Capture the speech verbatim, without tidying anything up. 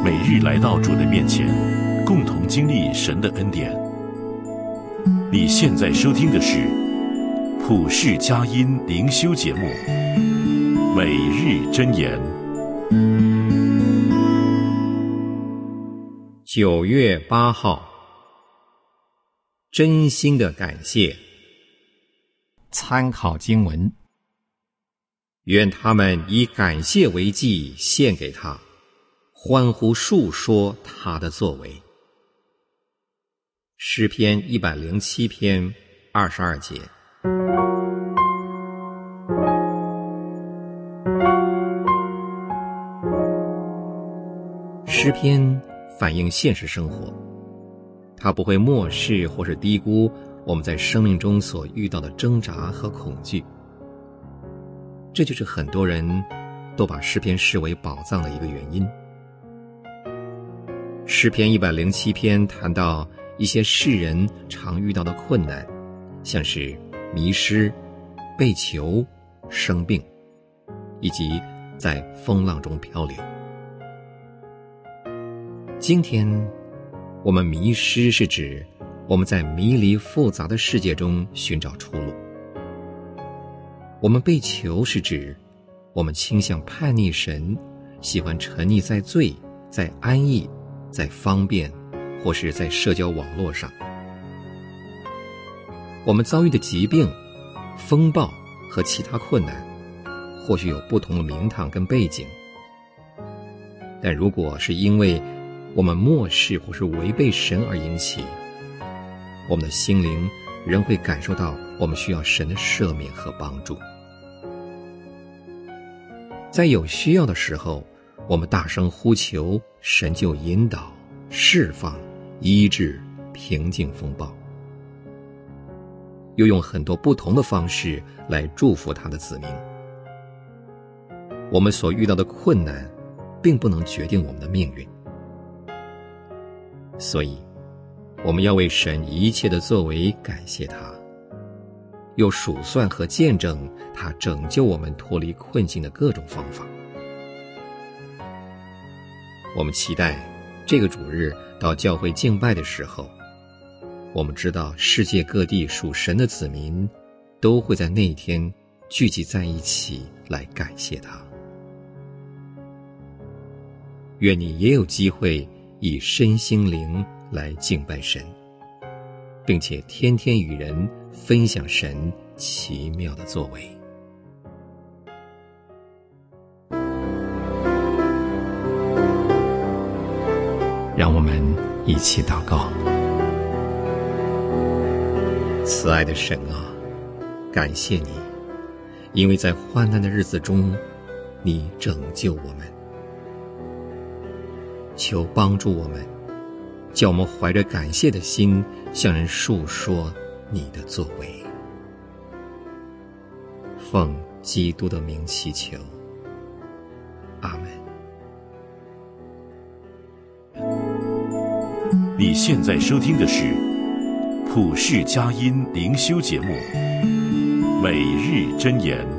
每日来到主的面前，共同经历神的恩典。你现在收听的是普世佳音灵修节目《每日箴言》。 九月八号，真心的感谢。参考经文：愿他们以感谢为祭献给他，欢呼述说他的作为。诗篇一百零七篇二十二节。诗篇反映现实生活，它不会漠视或是低估我们在生命中所遇到的挣扎和恐惧。这就是很多人都把诗篇视为宝藏的一个原因。诗篇一百零七篇谈到一些世人常遇到的困难，像是迷失、被囚、生病，以及在风浪中漂流。今天我们迷失是指我们在迷离复杂的世界中寻找出路。我们被囚是指我们倾向叛逆神，喜欢沉溺在罪、在安逸、在方便，或是在社交网络上。我们遭遇的疾病、风暴和其他困难，或许有不同的名堂跟背景，但如果是因为我们漠视或是违背神而引起，我们的心灵仍会感受到我们需要神的赦免和帮助。在有需要的时候，我们大声呼求，神就引导、释放、医治、平静风暴，又用很多不同的方式来祝福他的子民。我们所遇到的困难并不能决定我们的命运，所以我们要为神一切的作为感谢他，又数算和见证他拯救我们脱离困境的各种方法。我们期待这个主日到教会敬拜的时候，我们知道世界各地属神的子民都会在那一天聚集在一起来感谢他。愿你也有机会以身心灵来敬拜神，并且天天与人分享神奇妙的作为。让我们一起祷告。慈爱的神啊，感谢你，因为在患难的日子中，你拯救我们。求帮助我们，叫我们怀着感谢的心向人述说你的作为。奉基督的名祈求，阿门。 你现在收听的是普世佳音灵修节目《每日箴言》。